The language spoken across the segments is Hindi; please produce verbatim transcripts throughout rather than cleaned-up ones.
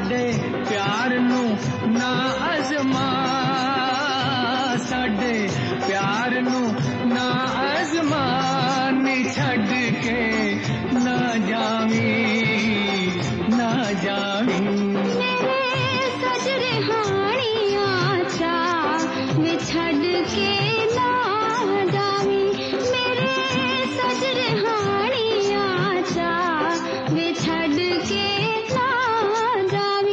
साडे प्यार नू ना अजमा, साडे प्यार नू ना अजमा, नी छड़ के ना जावी, ना जावी। मेरे सजरे हानिया चा वे छड़ के ना जावी, मेरे सजरे हानिया चा वे छड़ के ना जावी।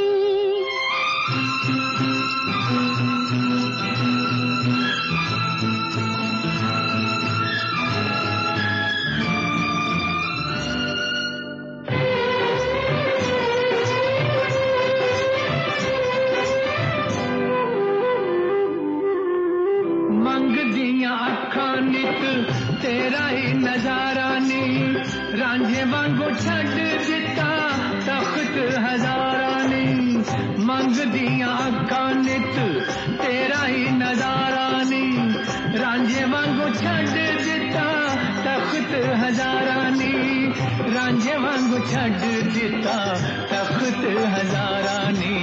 अखां नित तेरा ही नजारा नी, रांझे वांगू छड़ दिता तख्त हजारा नी। मंग दियां अखां नित तेरा ही नजारा नी, रांझे वांगू छड़ दिता तख्त हजारा नी, रांझे वांगू छड़ दिता तख्त हजारा नी।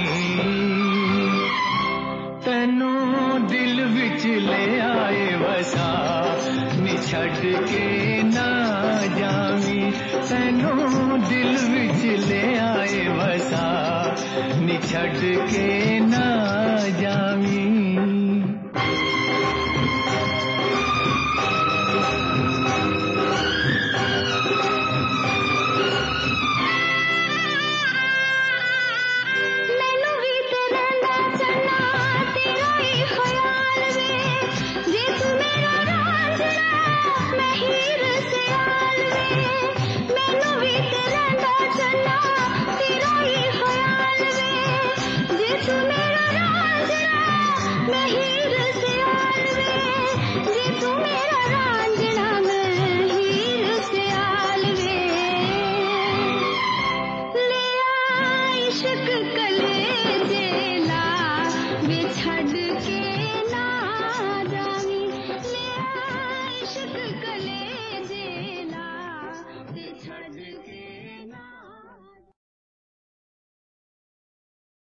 तेनू दिल विच ले आए वसा, नी छड़ के ना जावी, तेनू दिल विच ले आए वसा, नी छड़ के ना जावी। छड़